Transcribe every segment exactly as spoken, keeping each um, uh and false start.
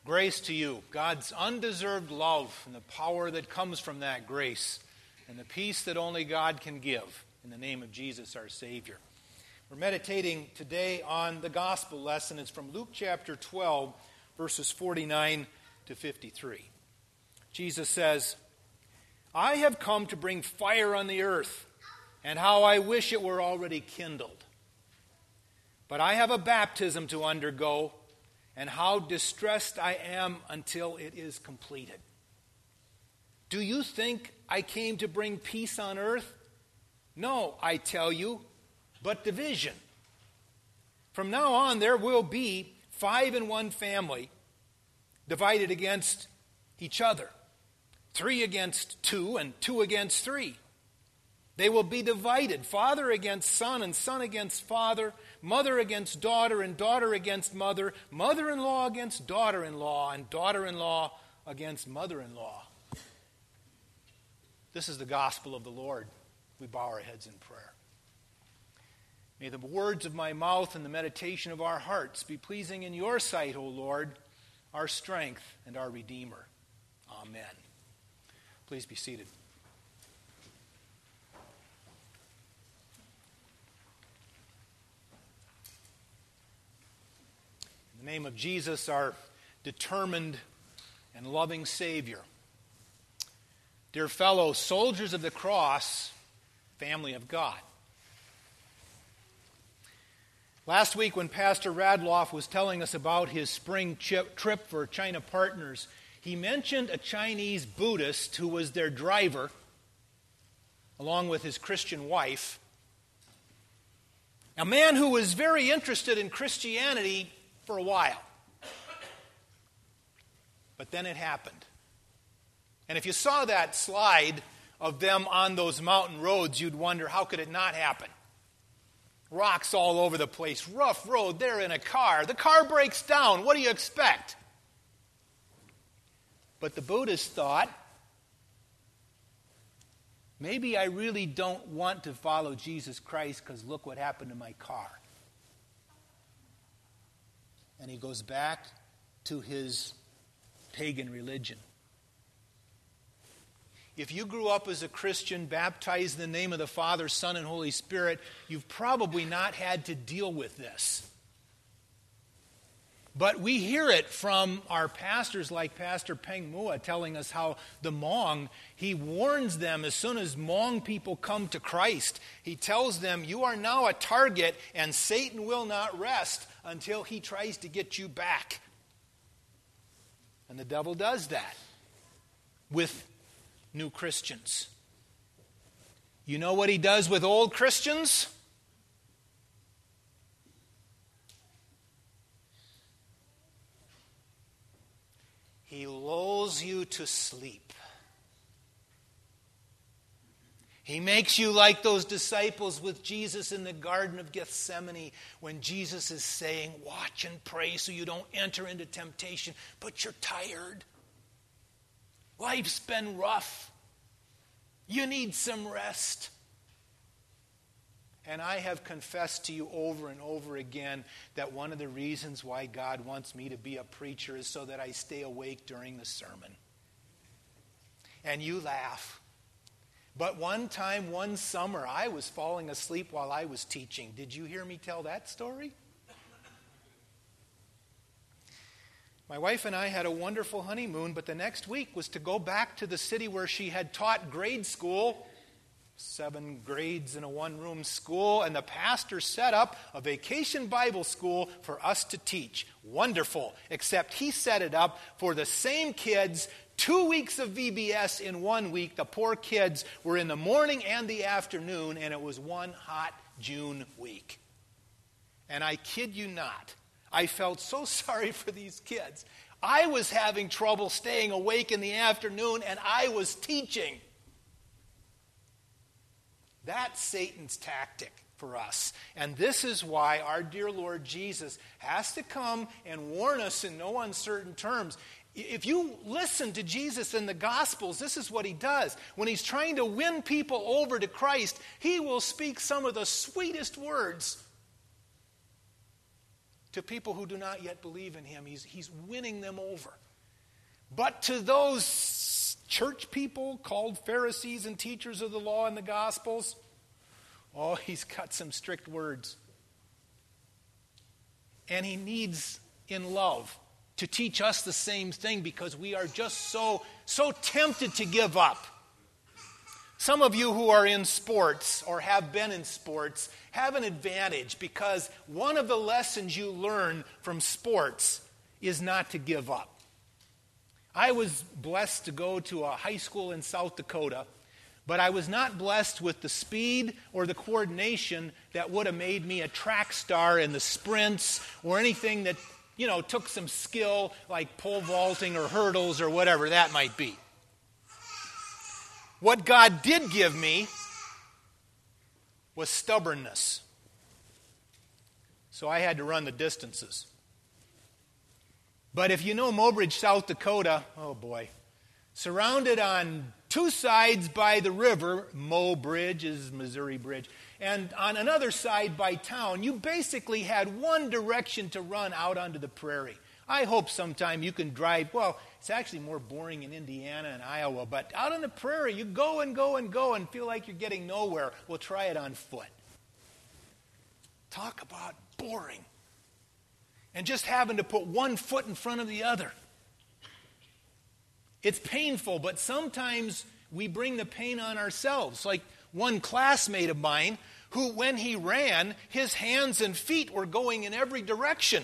Grace to you, God's undeserved love and the power that comes from that grace and the peace that only God can give in the name of Jesus our Savior. We're meditating today on the gospel lesson. It's from Luke chapter twelve, verses forty-nine to fifty-three. Jesus says, I have come to bring fire on the earth, and how I wish it were already kindled. But I have a baptism to undergo, and how distressed I am until it is completed. Do you think I came to bring peace on earth? No, I tell you, but division. From now on, there will be five in one family divided against each other. Three against two, and two against three. They will be divided, father against son, and son against father, mother against daughter, and daughter against mother, mother-in-law against daughter-in-law, and daughter-in-law against mother-in-law. This is the gospel of the Lord. We bow our heads in prayer. May the words of my mouth and the meditation of our hearts be pleasing in your sight, O Lord, our strength and our Redeemer. Amen. Please be seated. In the name of Jesus, our determined and loving Savior. Dear fellow soldiers of the cross, family of God. Last week when Pastor Radloff was telling us about his spring trip for China Partners, he mentioned a Chinese Buddhist who was their driver, along with his Christian wife. A man who was very interested in Christianity for a while. But then it happened. And if you saw that slide of them on those mountain roads, you'd wonder, how could it not happen? Rocks all over the place, rough road, they're in a car. The car breaks down. What do you expect? But the Buddhist thought, maybe I really don't want to follow Jesus Christ because look what happened to my car. And he goes back to his pagan religion. If you grew up as a Christian, baptized in the name of the Father, Son, and Holy Spirit, you've probably not had to deal with this. But we hear it from our pastors like Pastor Peng Mua telling us how the Hmong, he warns them as soon as Hmong people come to Christ. He tells them, you are now a target and Satan will not rest until he tries to get you back. And the devil does that with new Christians. You know what he does with old Christians? He lulls you to sleep. He makes you like those disciples with Jesus in the Garden of Gethsemane when Jesus is saying, watch and pray so you don't enter into temptation, but you're tired. Life's been rough. You need some rest. And I have confessed to you over and over again that one of the reasons why God wants me to be a preacher is so that I stay awake during the sermon. And you laugh. But one time, one summer, I was falling asleep while I was teaching. Did you hear me tell that story? My wife and I had a wonderful honeymoon, but the next week was to go back to the city where she had taught grade school. Seven grades in a one-room school, and the pastor set up a vacation Bible school for us to teach. Wonderful, except he set it up for the same kids, two weeks of V B S in one week. The poor kids were in the morning and the afternoon, and it was one hot June week. And I kid you not, I felt so sorry for these kids. I was having trouble staying awake in the afternoon, and I was teaching. That's Satan's tactic for us. And this is why our dear Lord Jesus has to come and warn us in no uncertain terms. If you listen to Jesus in the Gospels, this is what he does. When he's trying to win people over to Christ, he will speak some of the sweetest words To people who do not yet believe in him, he's, he's winning them over. But to those church people called Pharisees and teachers of the law and the Gospels, oh, he's got some strict words. And he needs, in love, to teach us the same thing because we are just so, so tempted to give up. Some of you who are in sports or have been in sports have an advantage because one of the lessons you learn from sports is not to give up. I was blessed to go to a high school in South Dakota, but I was not blessed with the speed or the coordination that would have made me a track star in the sprints or anything that, you know, took some skill like pole vaulting or hurdles or whatever that might be. What God did give me was stubbornness. So I had to run the distances. But if you know Mobridge, South Dakota, oh boy, surrounded on two sides by the river, Mobridge is Missouri Bridge, and on another side by town, you basically had one direction to run out onto the prairie. I hope sometime you can drive, well, it's actually more boring in Indiana and Iowa, but out on the prairie, you go and go and go and feel like you're getting nowhere. We'll try it on foot. Talk about boring. And just having to put one foot in front of the other. It's painful, but sometimes we bring the pain on ourselves. Like one classmate of mine who, when he ran, his hands and feet were going in every direction.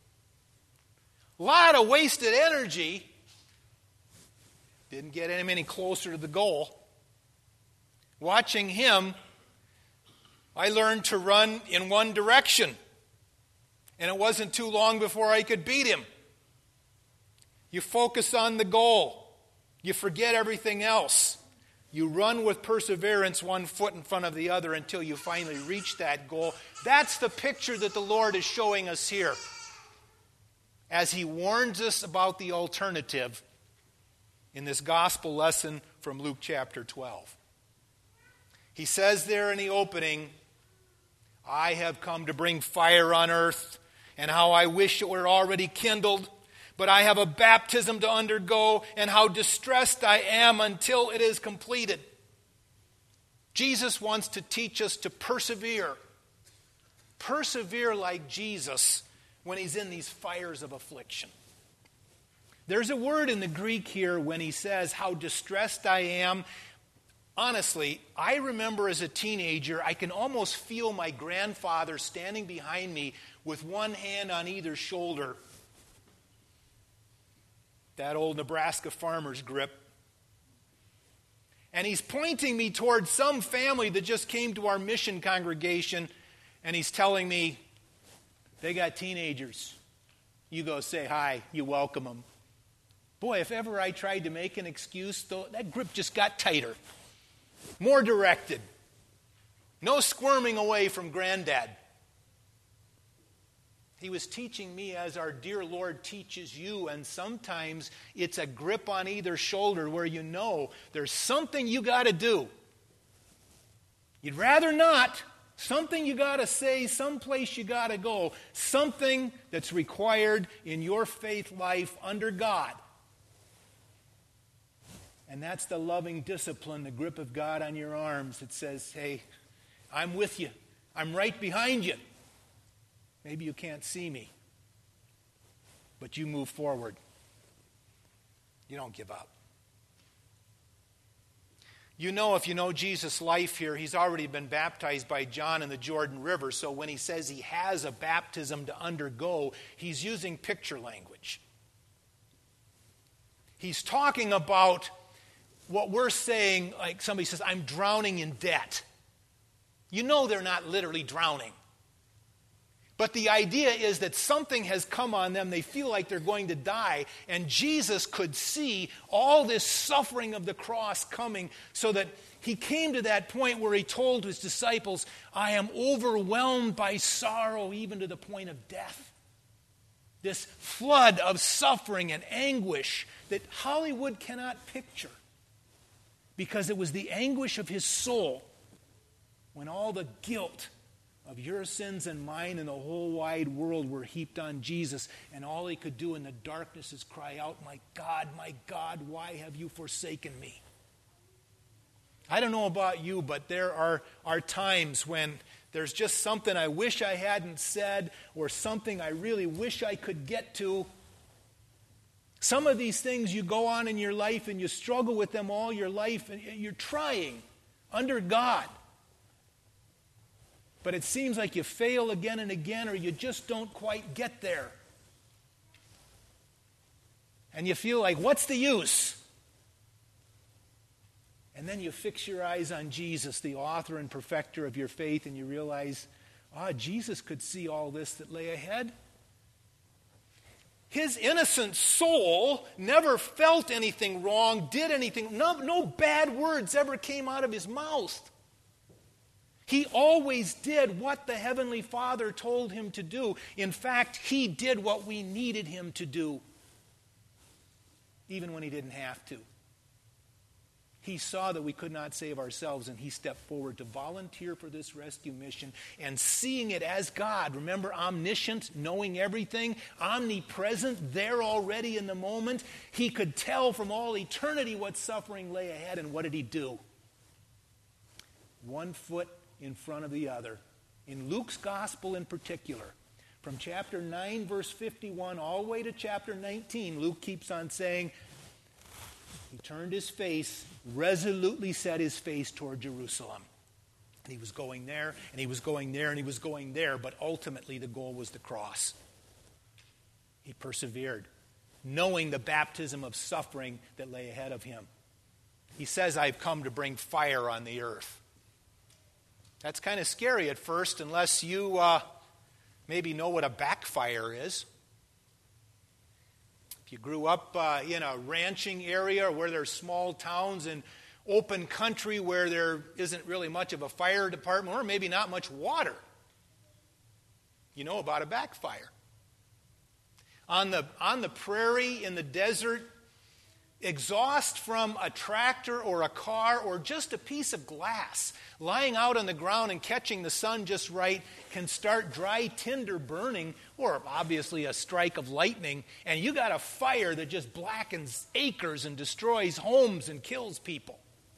A lot of wasted energy. Didn't get him any closer to the goal. Watching him, I learned to run in one direction. And it wasn't too long before I could beat him. You focus on the goal. You forget everything else. You run with perseverance one foot in front of the other until you finally reach that goal. That's the picture that the Lord is showing us here. As he warns us about the alternative in this gospel lesson from Luke chapter twelve. He says there in the opening, I have come to bring fire on earth, and how I wish it were already kindled, but I have a baptism to undergo, and how distressed I am until it is completed. Jesus wants to teach us to persevere. Persevere like Jesus when he's in these fires of affliction. There's a word in the Greek here when he says, how distressed I am. Honestly, I remember as a teenager, I can almost feel my grandfather standing behind me with one hand on either shoulder. That old Nebraska farmer's grip. And he's pointing me towards some family that just came to our mission congregation, and he's telling me, they got teenagers. You go say hi, you welcome them. Boy, if ever I tried to make an excuse, though, that grip just got tighter. More directed. No squirming away from Granddad. He was teaching me as our dear Lord teaches you, and sometimes it's a grip on either shoulder where you know there's something you got to do. You'd rather not. Something you got to say, someplace you got to go, something that's required in your faith life under God. And that's the loving discipline, the grip of God on your arms that says, hey, I'm with you. I'm right behind you. Maybe you can't see me, but you move forward. You don't give up. You know, if you know Jesus' life here, he's already been baptized by John in the Jordan River. So when he says he has a baptism to undergo, he's using picture language. He's talking about what we're saying, like somebody says, I'm drowning in debt. You know they're not literally drowning. But the idea is that something has come on them. They feel like they're going to die. And Jesus could see all this suffering of the cross coming so that he came to that point where he told his disciples, I am overwhelmed by sorrow even to the point of death. This flood of suffering and anguish that Hollywood cannot picture. Because it was the anguish of his soul when all the guilt of your sins and mine and the whole wide world were heaped on Jesus, and all he could do in the darkness is cry out, "My God, my God, why have you forsaken me?" I don't know about you, but there are, are times when there's just something I wish I hadn't said or something I really wish I could get to. Some of these things you go on in your life and you struggle with them all your life, and you're trying under God. But it seems like you fail again and again, or you just don't quite get there. And you feel like, what's the use? And then you fix your eyes on Jesus, the author and perfecter of your faith, and you realize, ah, Jesus could see all this that lay ahead. His innocent soul never felt anything wrong, did anything. No, no bad words ever came out of his mouth. He always did what the Heavenly Father told him to do. In fact, he did what we needed him to do, even when he didn't have to. He saw that we could not save ourselves, and he stepped forward to volunteer for this rescue mission. And seeing it as God, remember, omniscient, knowing everything, omnipresent, there already in the moment, he could tell from all eternity what suffering lay ahead. And what did he do? One foot in front of the other. In Luke's gospel in particular, from chapter nine, verse fifty-one, all the way to chapter nineteen, Luke keeps on saying, he turned his face, resolutely set his face toward Jerusalem. And he was going there, and he was going there, and he was going there, but ultimately the goal was the cross. He persevered, knowing the baptism of suffering that lay ahead of him. He says, "I've come to bring fire on the earth." That's kind of scary at first, unless you uh, maybe know what a backfire is. If you grew up uh, in a ranching area where there's small towns and open country where there isn't really much of a fire department or maybe not much water, you know about a backfire. On the, on the prairie, in the desert, exhaust from a tractor or a car or just a piece of glass lying out on the ground and catching the sun just right can start dry tinder burning, or obviously a strike of lightning, and you got a fire that just blackens acres and destroys homes and kills people.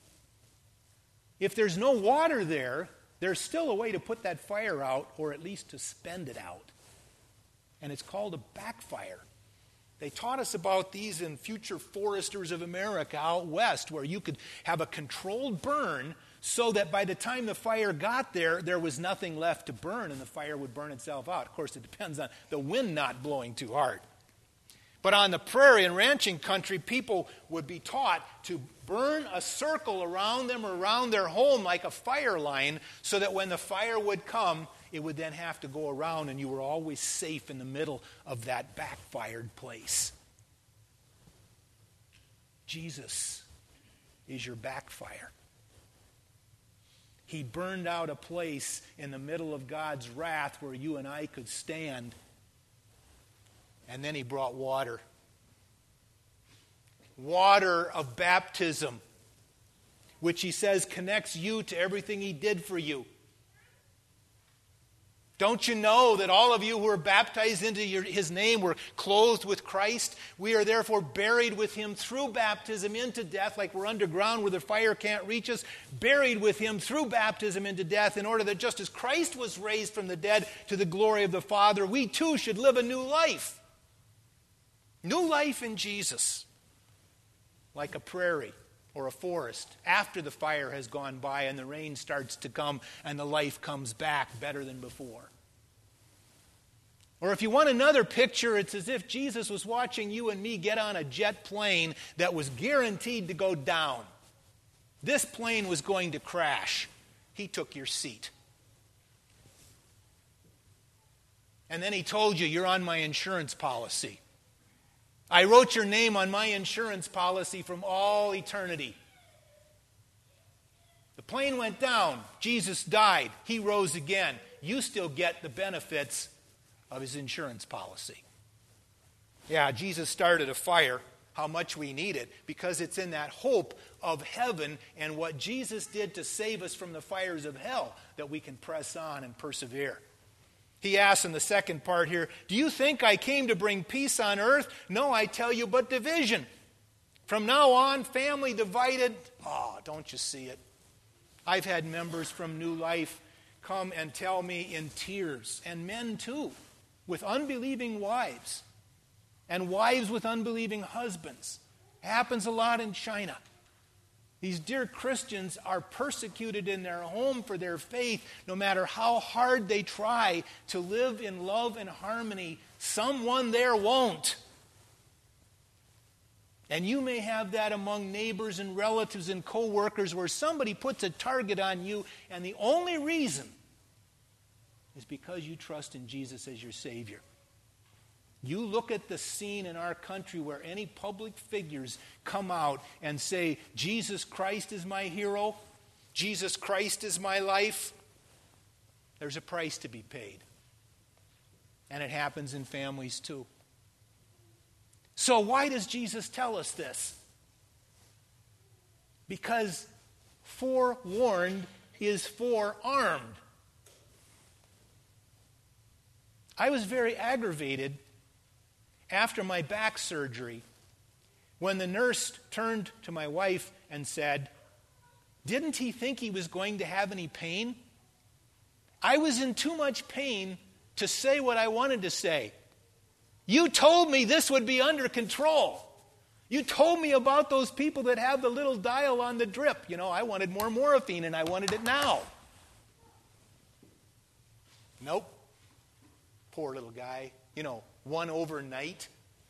If there's no water there, there's still a way to put that fire out, or at least to spend it out. And it's called a backfire. They taught us about these in Future Foresters of America out west, where you could have a controlled burn so that by the time the fire got there, there was nothing left to burn and the fire would burn itself out. Of course, it depends on the wind not blowing too hard. But on the prairie and ranching country, people would be taught to burn a circle around them or around their home like a fire line, so that when the fire would come, it would then have to go around, and you were always safe in the middle of that backfired place. Jesus is your backfire. He burned out a place in the middle of God's wrath where you and I could stand. And then he brought water. Water of baptism, which he says connects you to everything he did for you. Don't you know that all of you who are baptized into your, his name were clothed with Christ? We are therefore buried with him through baptism into death, like we're underground where the fire can't reach us, buried with him through baptism into death, in order that just as Christ was raised from the dead to the glory of the Father, we too should live a new life. New life in Jesus, like a prairie or a forest, after the fire has gone by and the rain starts to come and the life comes back better than before. Or if you want another picture, it's as if Jesus was watching you and me get on a jet plane that was guaranteed to go down. This plane was going to crash. He took your seat. And then he told you, you're on my insurance policy. I wrote your name on my insurance policy from all eternity. The plane went down. Jesus died. He rose again. You still get the benefits of his insurance policy. Yeah, Jesus started a fire. how much we need it, because it's in that hope of heaven and what Jesus did to save us from the fires of hell that we can press on and persevere. He asks in the second part here, do you think I came to bring peace on earth? No, I tell you, but division. From now on, family divided. Oh, don't you see it? I've had members from New Life come and tell me in tears, and men too, with unbelieving wives, and wives with unbelieving husbands. It happens a lot in China. These dear Christians are persecuted in their home for their faith, no matter how hard they try to live in love and harmony. Someone there won't. And you may have that among neighbors and relatives and co-workers where somebody puts a target on you, and the only reason is because you trust in Jesus as your Savior. You look at the scene in our country where any public figures come out and say, Jesus Christ is my hero, Jesus Christ is my life. There's a price to be paid. And it happens in families too. So why does Jesus tell us this? Because forewarned is forearmed. I was very aggravated after my back surgery when the nurse turned to my wife and said, didn't he think he was going to have any pain? I was in too much pain to say what I wanted to say. You told me this would be under control. You told me about those people that have the little dial on the drip. You know, I wanted more morphine and I wanted it now. Nope. Poor little guy. You know, one overnight.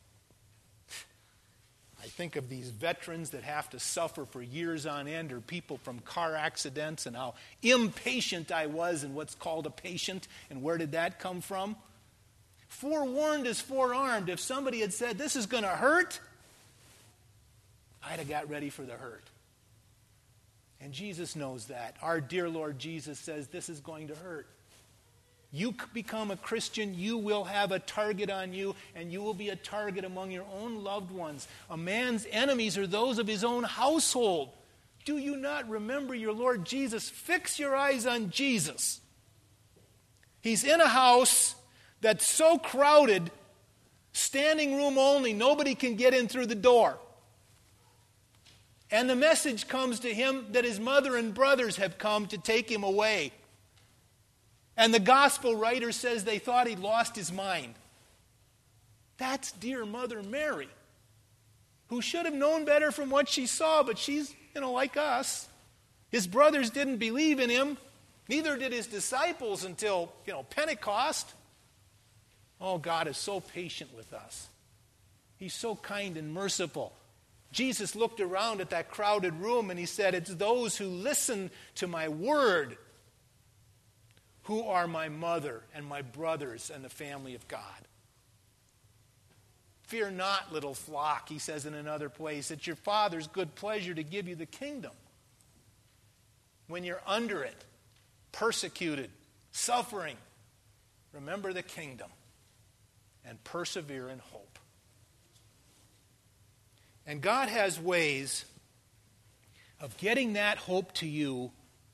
I think of these veterans that have to suffer for years on end, or people from car accidents, and how impatient I was and what's called a patient, and where did that come from? Forewarned is forearmed. If somebody had said, this is going to hurt, I'd have got ready for the hurt. And Jesus knows that. Our dear Lord Jesus says, this is going to hurt. You become a Christian, you will have a target on you, and you will be a target among your own loved ones. A man's enemies are those of his own household. Do you not remember your Lord Jesus? Fix your eyes on Jesus. He's in a house that's so crowded, standing room only, nobody can get in through the door. And the message comes to him that his mother and brothers have come to take him away. And the gospel writer says they thought he'd lost his mind. That's dear Mother Mary, who should have known better from what she saw, but she's, you know, like us. His brothers didn't believe in him. Neither did his disciples until, you know, Pentecost. Oh, God is so patient with us. He's so kind and merciful. Jesus looked around at that crowded room and he said, it's those who listen to my word who are my mother and my brothers and the family of God. Fear not, little flock, he says in another place. It's your Father's good pleasure to give you the kingdom. When you're under it, persecuted, suffering, remember the kingdom and persevere in hope. And God has ways of getting that hope to you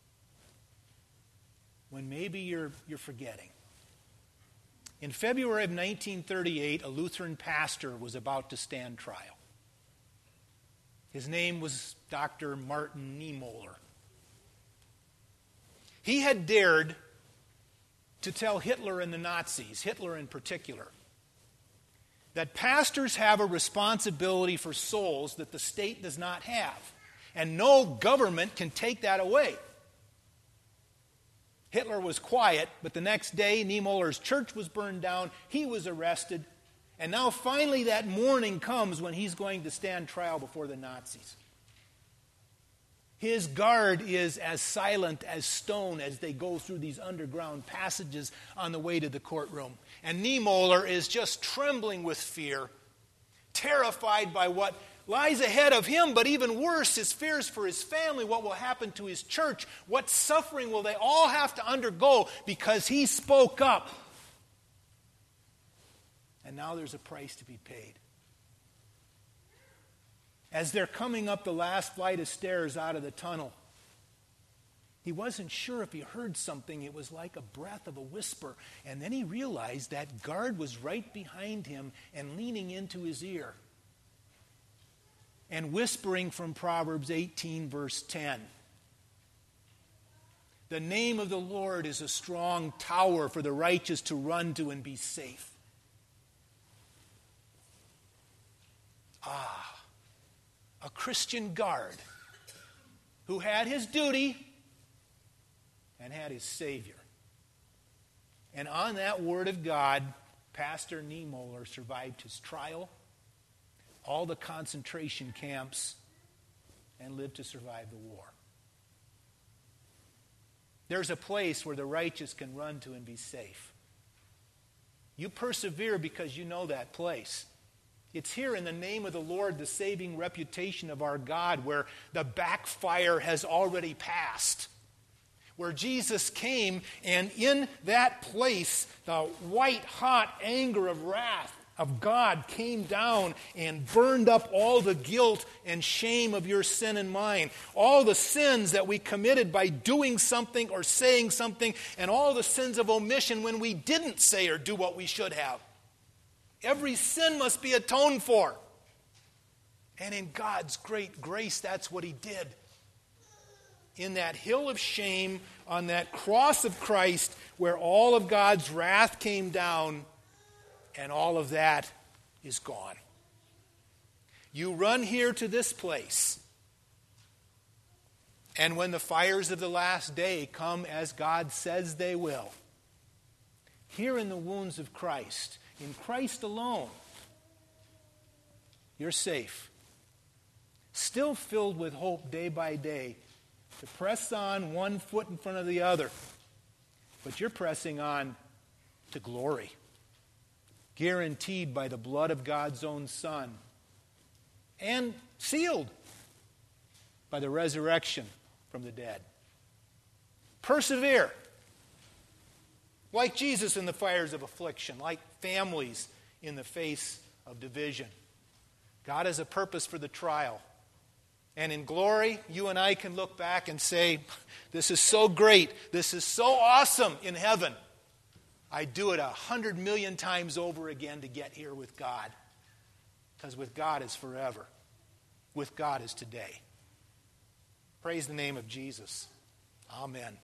when maybe you're, you're forgetting. In February of nineteen thirty-eight, a Lutheran pastor was about to stand trial. His name was Doctor Martin Niemöller. He had dared to tell Hitler and the Nazis, Hitler in particular, that pastors have a responsibility for souls that the state does not have, and no government can take that away. Hitler was quiet, but the next day, Niemöller's church was burned down, he was arrested, and now finally that morning comes when he's going to stand trial before the Nazis. His guard is as silent as stone as they go through these underground passages on the way to the courtroom. And Niemöller is just trembling with fear, terrified by what lies ahead of him, but even worse, his fears for his family, what will happen to his church, what suffering will they all have to undergo because he spoke up. And now there's a price to be paid. as they're coming up the last flight of stairs out of the tunnel. He wasn't sure if he heard something. It was like a breath of a whisper. And then he realized that guard was right behind him and leaning into his ear and whispering from Proverbs eighteen, verse ten. The name of the Lord is a strong tower for the righteous to run to and be safe. Ah, a Christian guard who had his duty and had his Savior. And on that word of God, Pastor Niemöller survived his trial, all the concentration camps, and lived to survive the war. There's a place where the righteous can run to and be safe. You persevere because you know that place. It's here in the name of the Lord, the saving reputation of our God, where the backfire has already passed. Where Jesus came, and in that place, the white-hot anger of wrath of God came down and burned up all the guilt and shame of your sin and mine. All the sins that we committed by doing something or saying something, and all the sins of omission when we didn't say or do what we should have. Every sin must be atoned for. And in God's great grace, that's what he did. In that hill of shame, on that cross of Christ, where all of God's wrath came down, and all of that is gone. You run here to this place, and when the fires of the last day come as God says they will, here in the wounds of Christ, in Christ alone, you're safe. Still filled with hope day by day, to press on one foot in front of the other. But you're pressing on to glory, guaranteed by the blood of God's own Son, and sealed by the resurrection from the dead. Persevere, like Jesus in the fires of affliction, like families in the face of division. God has a purpose for the trial. And in glory, you and I can look back and say, this is so great, this is so awesome in heaven. I'd do it a hundred million times over again to get here with God. Because with God is forever. With God is today. Praise the name of Jesus. Amen.